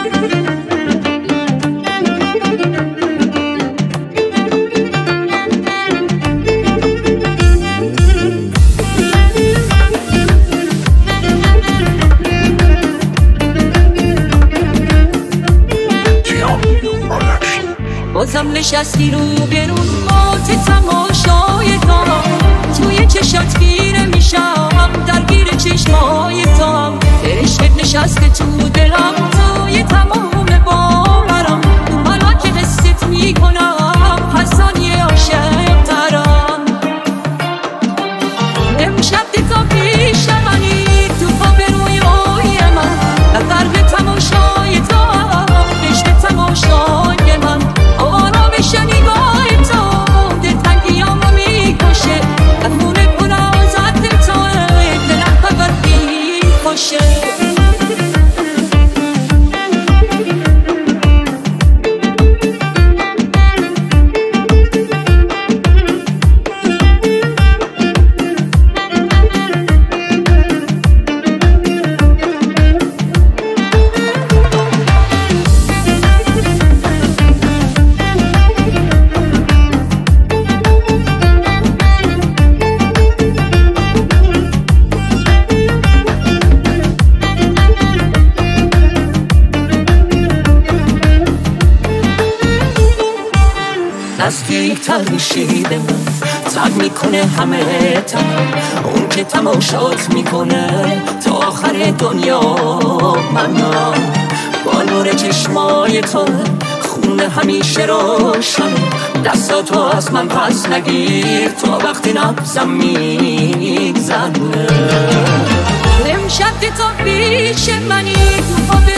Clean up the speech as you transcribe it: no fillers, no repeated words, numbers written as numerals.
بازم نشستی رو برون مات تماشای تو، توی چشات گیره میشم درگیر چشمای تو، عشقت نشسته تو دلم توی تمام باورم، حالا که حست میکنم هر ثانیه عاشق ترم. امشب دیتا پیش منی تو پا به روی من، غرق تماشای تو عشق تماشای من، آرامش نگاه تو دلتنگیامو میکشه، افون پر آزاد تو دلم خبر میکشه. نزدیکتر میشی به من، تگ میکنه همه تنم، اون که تماشات میکنه تا آخر دنیا. منم با نور چشمای تو خون همیشه روشنه، دستاتو از من پس نگیر تا وقتی نبزم میگذنه. امشب تو پیش منی تو